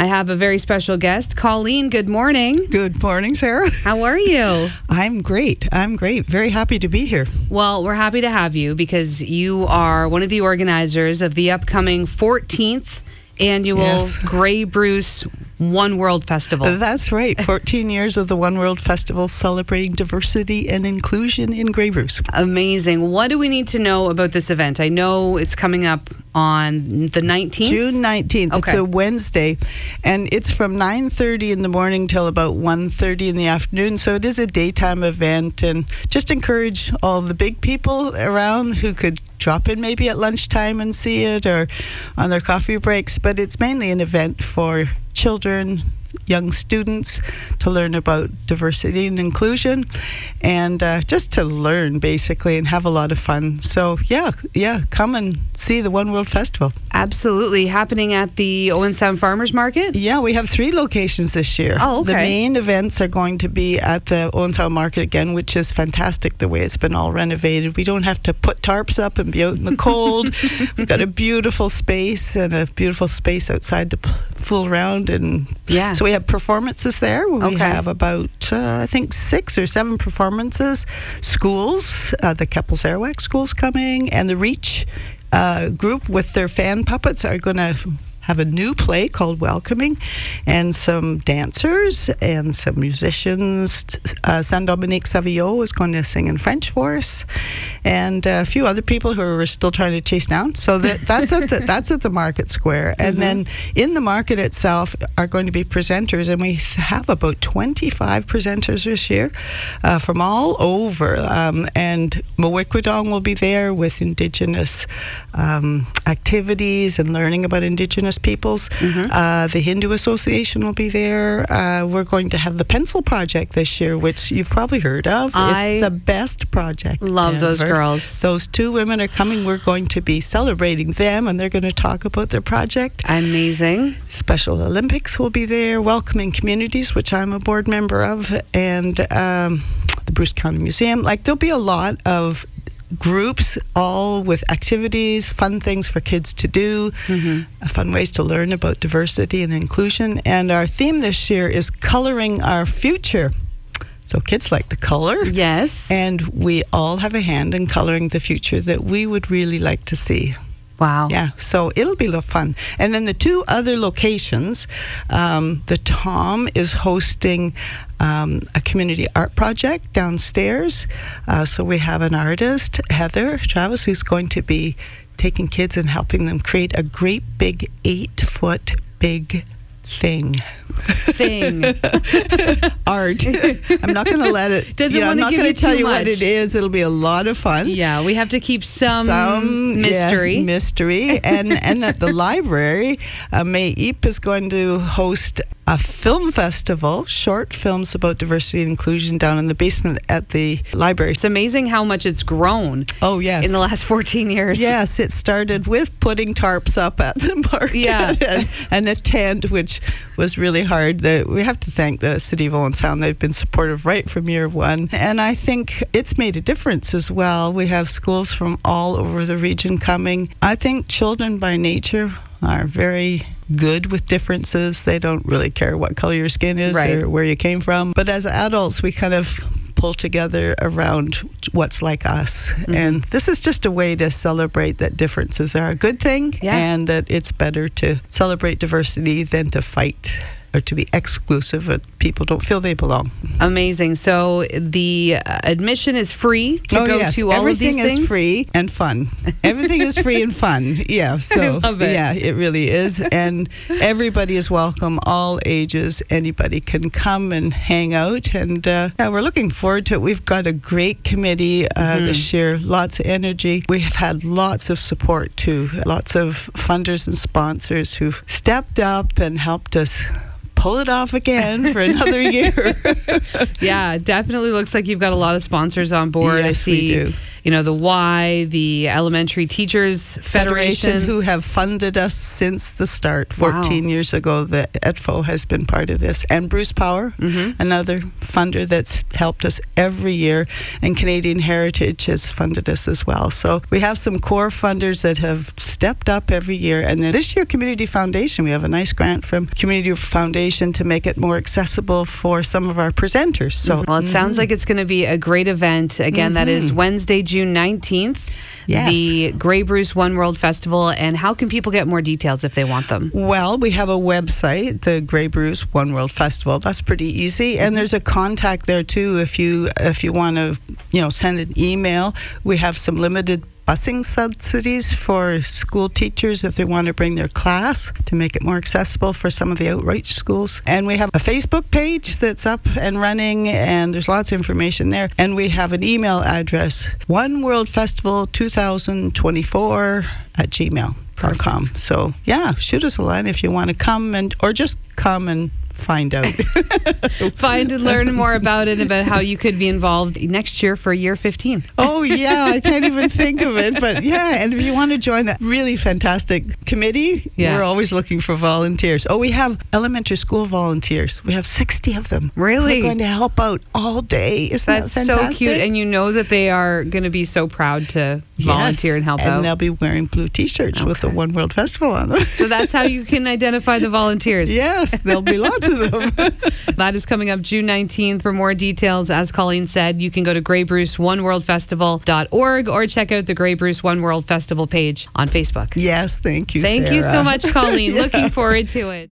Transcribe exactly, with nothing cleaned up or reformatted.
I have a very special guest. Colleen, good morning. Good morning, Sarah. How are you? I'm great. I'm great. Very happy to be here. Well, we're happy to have you because you are one of the organizers of the upcoming fourteenth annual Yes. Grey Bruce One World Festival. That's right. fourteen years of the One World Festival celebrating diversity and inclusion in Grey Bruce. Amazing. What do we need to know about this event? I know it's coming up on the nineteenth. June nineteenth. Okay. It's a Wednesday, and it's from nine thirty in the morning till about one thirty in the afternoon. So it is a daytime event, and just encourage all the big people around who could drop in maybe at lunchtime and see it or on their coffee breaks. But it's mainly an event for children, young students, to learn about diversity and inclusion, and uh, just to learn basically and have a lot of fun. So yeah, yeah, come and see the One World Festival. Absolutely. Happening at the Owen Sound Farmers Market? Yeah, we have three locations this year. Oh, okay. The main events are going to be at the Owen Sound Market again, which is fantastic the way it's been all renovated. We don't have to put tarps up and be out in the cold. We've got a beautiful space and a beautiful space outside to p- fool around. And Yeah. so we have performances there. We Okay. have about, uh, I think, six or seven performances. Schools, uh, the Keppels Airwax schools coming, and the Reach uh, group with their fan puppets are going to have a new play called Welcoming, and some dancers and some musicians. Uh, Saint-Dominique Savillot is going to sing in French for us, and a few other people who are still trying to chase down. So that, that's at the that's at the Market Square, and Mm-hmm. then in the market itself are going to be presenters, and we have about twenty-five presenters this year uh, from all over. Um, and Mawikwadong will be there with Indigenous um, activities and learning about Indigenous peoples. Mm-hmm. Uh, the Hindu Association will be there. Uh, we're going to have the Pencil Project this year, which you've probably heard of. I it's the best project Love those ever. girls. Those two women are coming. We're going to be celebrating them, and they're going to talk about their project. Amazing. Special Olympics will be there. Welcoming Communities, which I'm a board member of, and um, the Bruce County Museum. Like, there'll be a lot of groups, all with activities, fun things for kids to do, Mm-hmm. uh, fun ways to learn about diversity and inclusion. And our theme this year is Coloring Our Future. So kids like to color. Yes. And we all have a hand in coloring the future that we would really like to see. Wow. Yeah, so it'll be a lot of fun. And then the two other locations, um, the Tom is hosting um, a community art project downstairs. Uh, so we have an artist, Heather Travis, who's going to be taking kids and helping them create a great big eight-foot big thing. Thing. Art. I'm not going to let it. Doesn't you know, I'm wanna not give going you to tell too you what much. it is. It'll be a lot of fun. Yeah, we have to keep some, Some mystery. yeah, mystery. and and at the library, uh, May Eep is going to host a film festival, short films about diversity and inclusion down in the basement at the library. It's amazing how much it's grown Oh, yes. in the last fourteen years. Yes, it started with putting tarps up at the market Yeah. and, and a tent, which was really hard. The, we have to thank the City of Owen Sound. They've been supportive right from year one. And I think it's made a difference as well. We have schools from all over the region coming. I think children by nature are very good with differences. They don't really care what color your skin is Right. or where you came from. But as adults, we kind of pull together around what's like us. Mm-hmm. And this is just a way to celebrate that differences are a good thing, Yeah. and that it's better to celebrate diversity than to fight or to be exclusive and people don't feel they belong. Amazing. So the uh, admission is free to oh, go yes. to all Everything of these is things? free and fun. Everything is free and fun. Yeah. So love it. yeah, it really is. And everybody is welcome, all ages. Anybody can come and hang out. And uh, yeah, we're looking forward to it. We've got a great committee uh, Mm-hmm. this year, lots of energy. We have had lots of support too, lots of funders and sponsors who've stepped up and helped us pull it off again for another year. Yeah, definitely looks like you've got a lot of sponsors on board. I Yes, see we do. you know, the Y, the Elementary Teachers Federation, Federation, who have funded us since the start. fourteen Wow. years ago, the E T F O has been part of this. And Bruce Power, Mm-hmm. another funder that's helped us every year. And Canadian Heritage has funded us as well. So we have some core funders that have stepped up every year. And then this year, Community Foundation, we have a nice grant from Community Foundation to make it more accessible for some of our presenters. So, Well, it sounds like it's going to be a great event. Again, that is Wednesday, June nineteenth, Yes. the Grey Bruce One World Festival. And how can people get more details if they want them? Well, we have a website, the Grey Bruce One World Festival. That's pretty easy, and there's a contact there too. If you if you want to, you know, send an email, we have some limited busing subsidies for school teachers if they want to bring their class to make it more accessible for some of the outreach schools. And we have a Facebook page that's up and running, and there's lots of information there. And we have an email address, one world festival twenty twenty-four at gmail dot com. So yeah, shoot us a line if you want to come, and or just come and find out. Find and learn more about it, about how you could be involved next year for year fifteen. Oh, yeah, I can't even think of it. But yeah, and if you want to join a really fantastic committee, Yeah. we're always looking for volunteers. Oh, we have elementary school volunteers. We have sixty of them. Really? We're going to help out all day. Isn't That's that so fantastic? cute. And you know that they are going to be so proud to volunteer Yes, and help and out. they'll be wearing blue T-shirts with the Okay. One World Festival on them. So that's how you can identify the volunteers. Yes, there'll be lots of them. That is coming up June nineteenth. For more details, as Colleen said, you can go to grey bruce one world festival dot org or check out the Grey Bruce One World Festival page on Facebook. Yes, thank you, Thank you so Sarah. much, Colleen. Looking forward to it.